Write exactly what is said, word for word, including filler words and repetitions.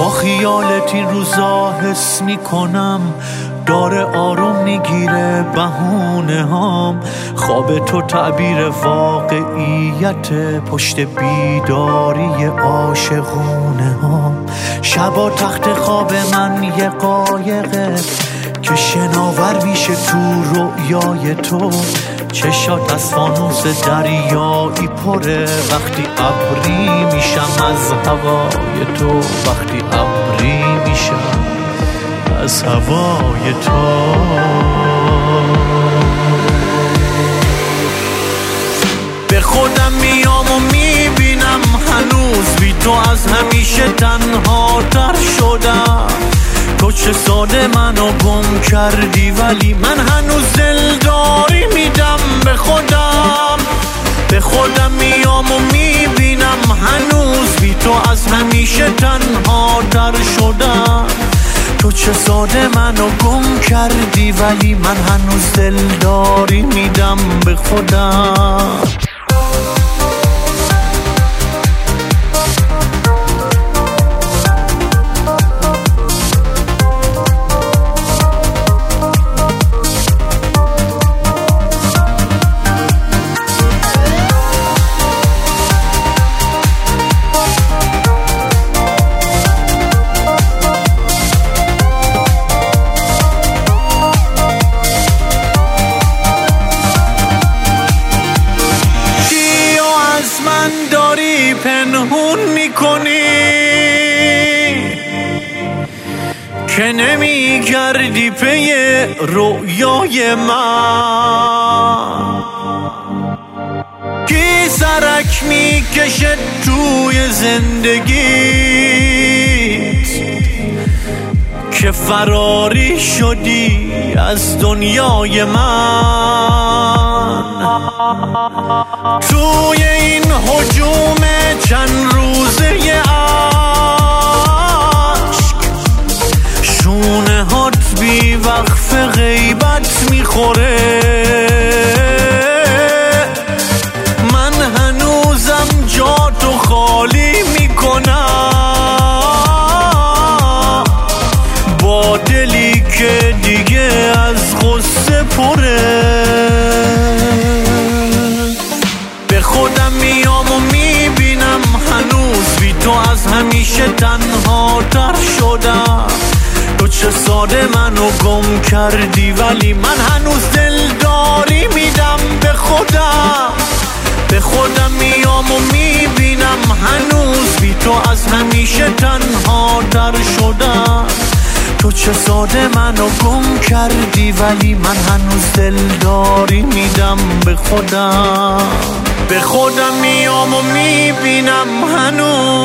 با خیالت این روزا حس میکنم داره آروم میگیره بهونه هام. خواب تو تعبیر واقعیت پشت بیداری عاشقونه هام. شبا تخت خواب من یه قایقه که شناور میشه تو رؤیای تو. چشات از فانوس دریایی پره وقتی ابری میشم از هوای تو. وقتی ابری میشم از هوای تو. به خودم میام و میبینم هنوز بی تو از همیشه تنها تر شدم. تو چه ساده منو گم کردی ولی من هنوز دلداری میدم به خودم. به خودم میام و میبینم هنوز بی تو از همیشه تنها تر شدم. تو چه ساده منو گم کردی ولی من هنوز دلداری میدم به خودم. داری پنهون میکنی که نمیگردی پی رویای من. کی سرک میکشه توی زندگیت که فراری شدی از دنیای من. توی این هجوم چند روزه عشق شونه هات بی وقف غیبت میخوره. من هنوزم جاتو خالی میکنم با دلی که دیگه از غصه پره. به خودم میام و میبینم هنوز بی تو از همیشه تنها تر شدم. تو چه ساده منو گم کردی ولی من هنوز دلداری میدم به خودم. به خودم میام و میبینم هنوز بی تو از همیشه تنها تر شدم. تو چه ساده منو گم کردی ولی من هنوز دلداری میدم به خودم. به خودم میام و میبینم هنوز